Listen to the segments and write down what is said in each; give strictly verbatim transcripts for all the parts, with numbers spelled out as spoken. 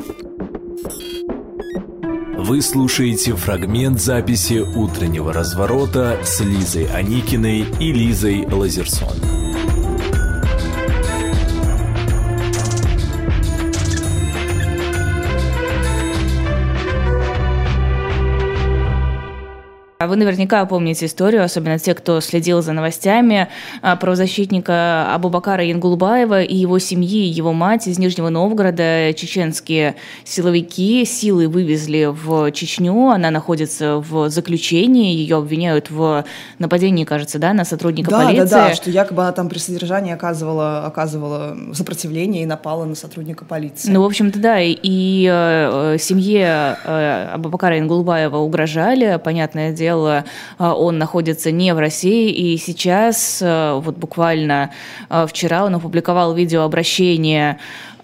Вы слушаете фрагмент записи «Утреннего разворота» с Лизой Аникиной и Лизой Лазерсон. Вы наверняка помните историю, особенно те, кто следил за новостями, правозащитника Абубакара Янгулбаева и его семьи, его мать из Нижнего Новгорода. Чеченские силовики силой вывезли в Чечню, она находится в заключении, ее обвиняют в нападении, кажется, да, на сотрудника да, полиции. Да, да, что якобы она там при содержании оказывала, оказывала сопротивление и напала на сотрудника полиции. Ну, в общем-то, да, и, и э, семье э, Абубакара Янгулбаева угрожали, понятное дело, он находится не в России, и сейчас, вот буквально вчера, он опубликовал видеообращение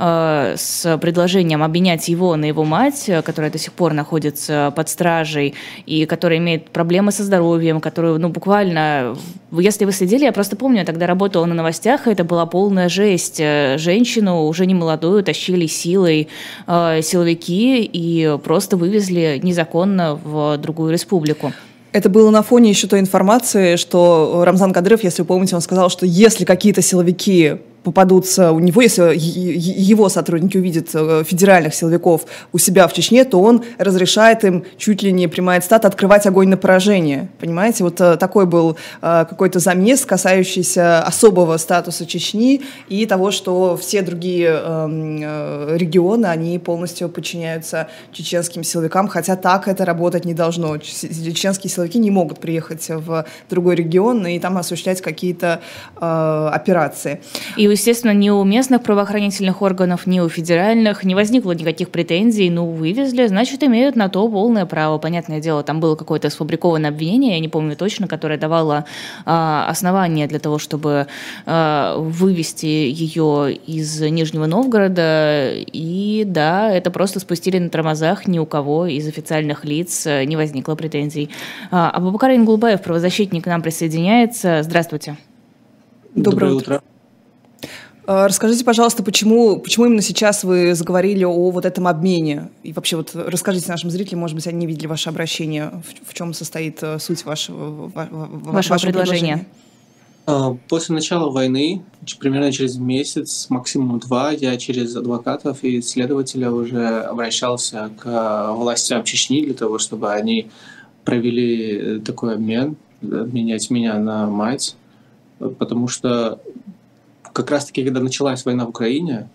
с предложением обменять его на его мать, которая до сих пор находится под стражей и которая имеет проблемы со здоровьем, которую, ну, буквально, если вы следили, я просто помню, я тогда работала на новостях, и это была полная жесть. Женщину, уже не молодую, тащили силой силовики и просто вывезли незаконно в другую республику. Это было на фоне еще той информации, что Рамзан Кадыров, если вы помните, он сказал, что если какие-то силовики попадутся у него, если его сотрудники увидят федеральных силовиков у себя в Чечне, то он разрешает им, чуть ли не прямая цитата, открывать огонь на поражение. Понимаете, вот такой был какой-то замес, касающийся особого статуса Чечни и того, что все другие регионы, они полностью подчиняются чеченским силовикам, хотя так это работать не должно. Чеченские силовики не могут приехать в другой регион и там осуществлять какие-то операции. И, естественно, ни у местных правоохранительных органов, ни у федеральных не возникло никаких претензий. Ну, вывезли, значит, имеют на то полное право. Понятное дело, там было какое-то сфабрикованное обвинение, я не помню точно, которое давало а, основания для того, чтобы а, вывести ее из Нижнего Новгорода. И да, это просто спустили на тормозах, ни у кого из официальных лиц не возникло претензий. А, Абубакар Янгулбаев, правозащитник, к нам присоединяется. Здравствуйте. Доброе, Доброе утро. утро. Расскажите, пожалуйста, почему, почему именно сейчас вы заговорили о вот этом обмене? И вообще вот расскажите нашим зрителям, может быть, они не видели ваше обращение, в, в чем состоит суть вашего, вашего, вашего предложения? предложения? После начала войны, примерно через месяц, максимум два, я через адвокатов и следователя уже обращался к властям Чечни для того, чтобы они провели такой обмен, обменять меня на мать, потому что как раз-таки, когда началась война в Украине,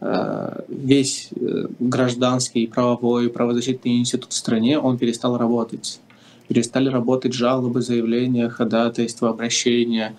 весь гражданский, правовой, правозащитный институт в стране, он перестал работать. Перестали работать жалобы, заявления, ходатайства, обращения,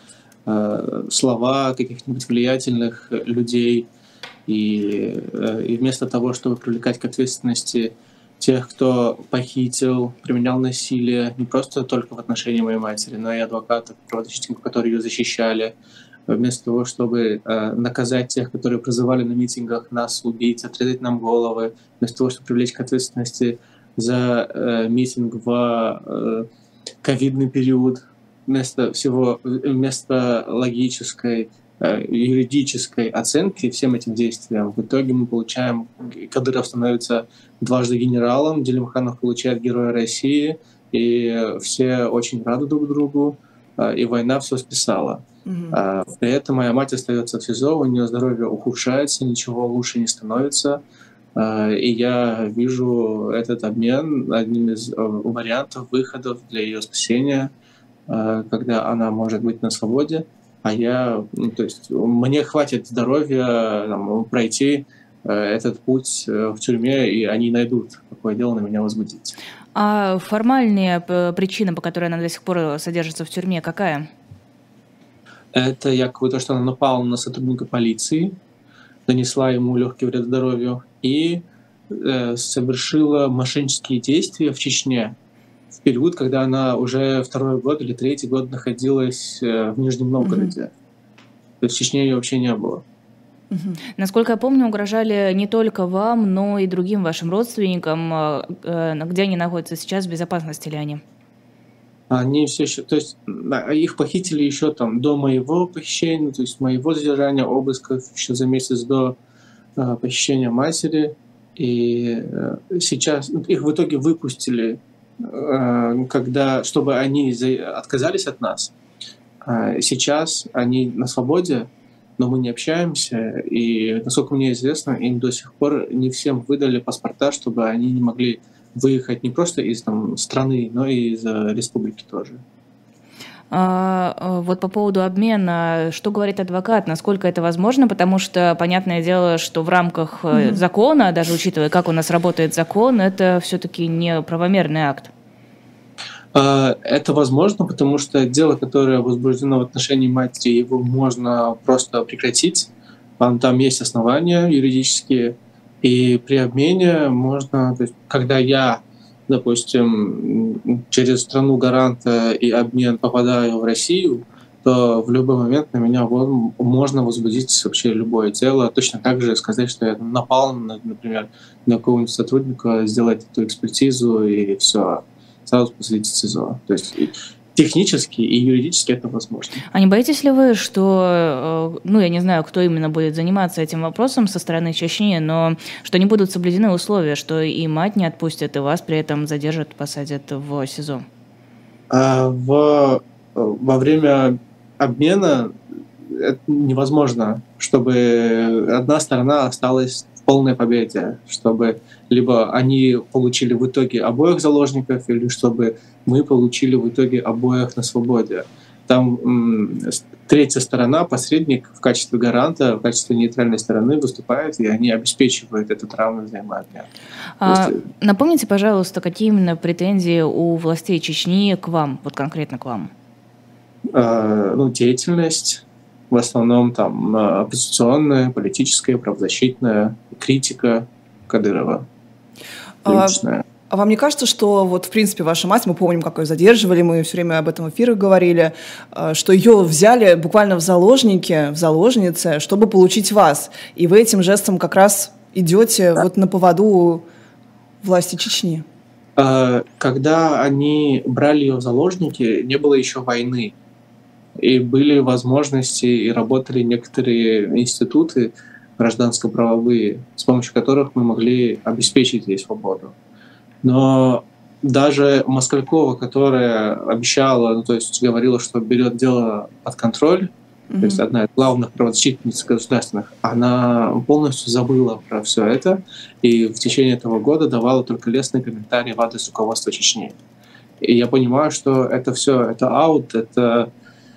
слова каких-нибудь влиятельных людей. И, и вместо того, чтобы привлекать к ответственности тех, кто похитил, применял насилие, не просто только в отношении моей матери, но и адвокатов, правозащитников, которые ее защищали, вместо того, чтобы э, наказать тех, которые призывали на митингах нас убить, отрезать нам головы, вместо того, чтобы привлечь к ответственности за э, митинг в э, ковидный период, вместо всего, вместо логической, э, юридической оценки всем этим действиям, в итоге мы получаем, Кадыров становится дважды генералом, Делимханов получает Героя России, и все очень рады друг другу, э, и война все списала. Uh-huh. При этом моя мать остается в СИЗО, у нее здоровье ухудшается, ничего лучше не становится. И я вижу этот обмен одним из вариантов выходов для ее спасения, когда она может быть на свободе, а я, ну, то есть мне хватит здоровья там, пройти этот путь в тюрьме, и они найдут, какое дело на меня возбудить. А формальная причина, по которой она до сих пор содержится в тюрьме, какая? Это якобы то, что она напала на сотрудника полиции, нанесла ему легкий вред здоровью и э, совершила мошеннические действия в Чечне в период, когда она уже второй год или третий год находилась э, в Нижнем Новгороде. Mm-hmm. То есть в Чечне ее вообще не было. Mm-hmm. Насколько я помню, угрожали не только вам, но и другим вашим родственникам. Э, где они находятся сейчас, в безопасности ли они? Они все еще, то есть их похитили еще там до моего похищения, то есть моего задержания, обысков еще за месяц до э, похищения матери. И сейчас их в итоге выпустили, когда, чтобы они отказались от нас. Сейчас они на свободе, но мы не общаемся. И, насколько мне известно, им до сих пор не всем выдали паспорта, чтобы они не могли выехать не просто из там, страны, но и из республики тоже. А, вот по поводу обмена, что говорит адвокат, насколько это возможно, потому что, понятное дело, что в рамках mm-hmm. закона, даже учитывая, как у нас работает закон, это все-таки не правомерный акт. Это возможно, потому что дело, которое возбуждено в отношении матери, его можно просто прекратить. Там есть основания юридические, и при обмене можно, то есть, когда я, допустим, через страну гаранта и обмен попадаю в Россию, то в любой момент на меня можно возбудить вообще любое дело. Точно так же сказать, что я напал, например, на какого-нибудь сотрудника, сделать эту экспертизу и все, сразу посадить в СИЗО. То есть технически и юридически это возможно. А не боитесь ли вы, что, ну, я не знаю, кто именно будет заниматься этим вопросом со стороны Чечни, но что не будут соблюдены условия, что и мать не отпустят, и вас при этом задержат, посадят в СИЗО? А в, во время обмена это невозможно, чтобы одна сторона осталась в полной победе, чтобы либо они получили в итоге обоих заложников, или чтобы мы получили в итоге обоих на свободе. Там м, третья сторона, посредник в качестве гаранта, в качестве нейтральной стороны выступает, и они обеспечивают этот равный взаимообмен. А, есть... Напомните, пожалуйста, какие именно претензии у властей Чечни к вам, вот конкретно к вам? А, ну, деятельность, в основном там оппозиционная, политическая, правозащитная, критика Кадырова. Личная. А вам не кажется, что вот в принципе ваша мать, мы помним, как ее задерживали, мы все время об этом в эфирах говорили, что ее взяли буквально в заложники, в заложницы, чтобы получить вас, и вы этим жестом как раз идете вот на поводу власти Чечни? Когда они брали ее в заложники, не было еще войны, и были возможности, и работали некоторые институты гражданско-правовые, с помощью которых мы могли обеспечить ей свободу. Но даже Москалькова, которая обещала, ну, то есть говорила, что берет дело под контроль, mm-hmm. то есть одна из главных правозащитниц государственных, она полностью забыла про все это и в течение этого года давала только лестные комментарии в адрес руководства Чечни. И я понимаю, что это все, это аут, это,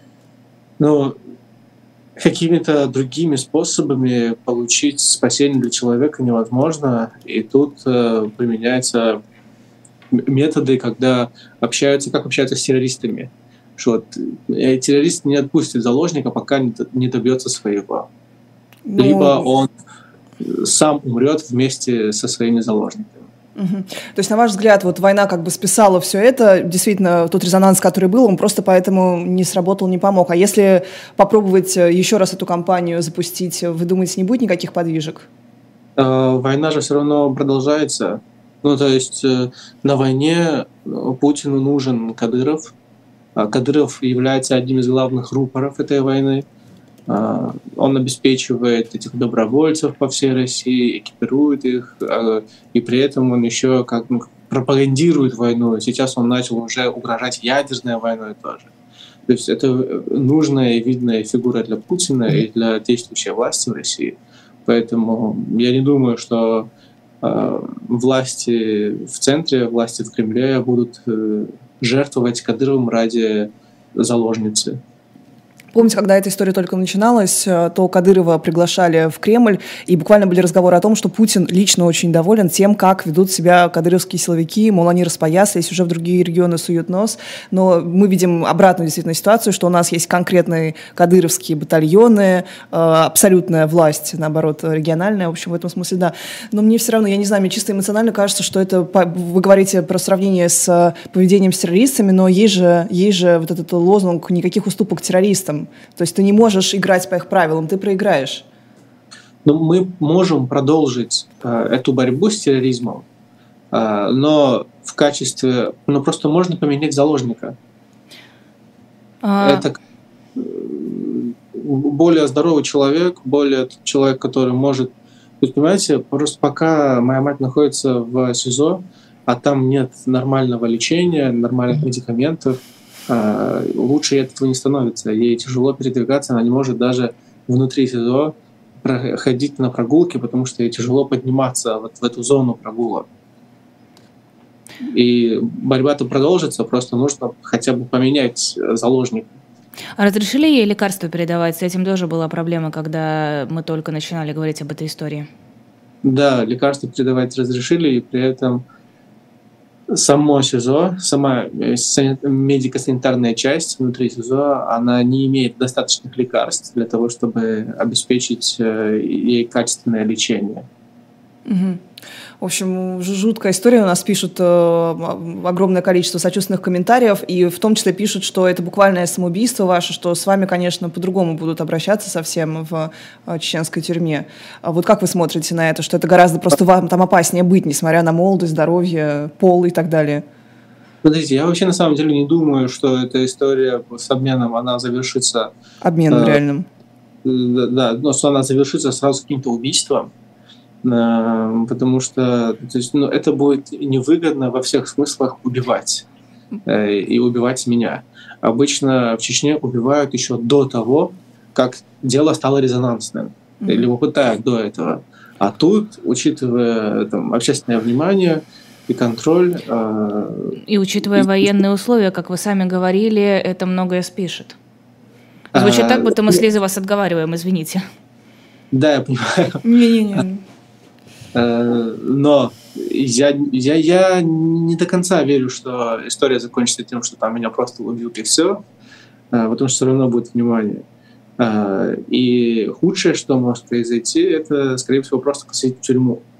ну, какими-то другими способами получить спасение для человека невозможно. И тут э, применяются методы, когда общаются, как общаются с террористами. Что вот, э, террорист не отпустит заложника, пока не, не добьется своего. Ну... Либо он сам умрет вместе со своими заложниками. Угу. То есть, на ваш взгляд, вот война как бы списала все это, действительно, тот резонанс, который был, он просто поэтому не сработал, не помог. А если попробовать еще раз эту кампанию запустить, вы думаете, не будет никаких подвижек? Э, война же все равно продолжается. Ну, то есть, э, на войне Путину нужен Кадыров. Кадыров является одним из главных рупоров этой войны. Он обеспечивает этих добровольцев по всей России, экипирует их, и при этом он еще как ну, пропагандирует войну. Сейчас он начал уже угрожать ядерной войной тоже. То есть это нужная и видная фигура для Путина и для действующей власти в России. Поэтому я не думаю, что э, власти в центре, власти в Кремле будут э, жертвовать Кадыровым ради заложницы. Помните, когда эта история только начиналась, то Кадырова приглашали в Кремль, и буквально были разговоры о том, что Путин лично очень доволен тем, как ведут себя кадыровские силовики, мол, они распоясались, уже в другие регионы суют нос. Но мы видим обратную действительно ситуацию, что у нас есть конкретные кадыровские батальоны, абсолютная власть, наоборот, региональная, в общем, в этом смысле, да. Но мне все равно, я не знаю, мне чисто эмоционально кажется, что это, вы говорите про сравнение с поведением с террористами, но есть же, есть же вот этот лозунг «никаких уступок террористам». То есть ты не можешь играть по их правилам, ты проиграешь. Ну, мы можем продолжить э, эту борьбу с терроризмом, э, но в качестве... Ну, просто можно поменять заложника. А... Это э, более здоровый человек, более человек, который может есть, понимаете, просто пока моя мать находится в СИЗО, а там нет нормального лечения, нормальных медикаментов, лучше от этого не становится. Ей тяжело передвигаться, она не может даже внутри СИЗО ходить на прогулки, потому что ей тяжело подниматься вот в эту зону прогулок. И борьба-то продолжится, просто нужно хотя бы поменять заложника. А разрешили ей лекарства передавать? С этим тоже была проблема, когда мы только начинали говорить об этой истории. Да, лекарства передавать разрешили, и при этом само СИЗО, сама медико-санитарная часть внутри СИЗО, она не имеет достаточных лекарств для того, чтобы обеспечить ей качественное лечение. Угу. В общем, жуткая история. У нас пишут э, огромное количество сочувственных комментариев, и в том числе пишут, что это буквальное самоубийство ваше, что с вами, конечно, по-другому будут обращаться совсем в э, чеченской тюрьме. А вот как вы смотрите на это, что это гораздо просто вам там опаснее быть, несмотря на молодость, здоровье, пол и так далее? Смотрите, я вообще на самом деле не думаю, что эта история с обменом, она завершится... Обменом э, реальным. Да, но что она завершится сразу с каким-то убийством. Потому что то есть, ну, это будет невыгодно во всех смыслах убивать э, и убивать меня. Обычно в Чечне убивают еще до того, как дело стало резонансным, mm-hmm. или попытают до этого. А тут, учитывая там, общественное внимание и контроль... Э, и учитывая и... военные условия, как вы сами говорили, это многое спишет. Звучит а, так, будто мы с Лизой вас отговариваем, извините. Да, я понимаю. Не-не-не. Но я, я, я не до конца верю, что история закончится тем, что там меня просто убьют и все, потому что все равно будет внимание. И худшее, что может произойти, это, скорее всего, просто посадить в тюрьму.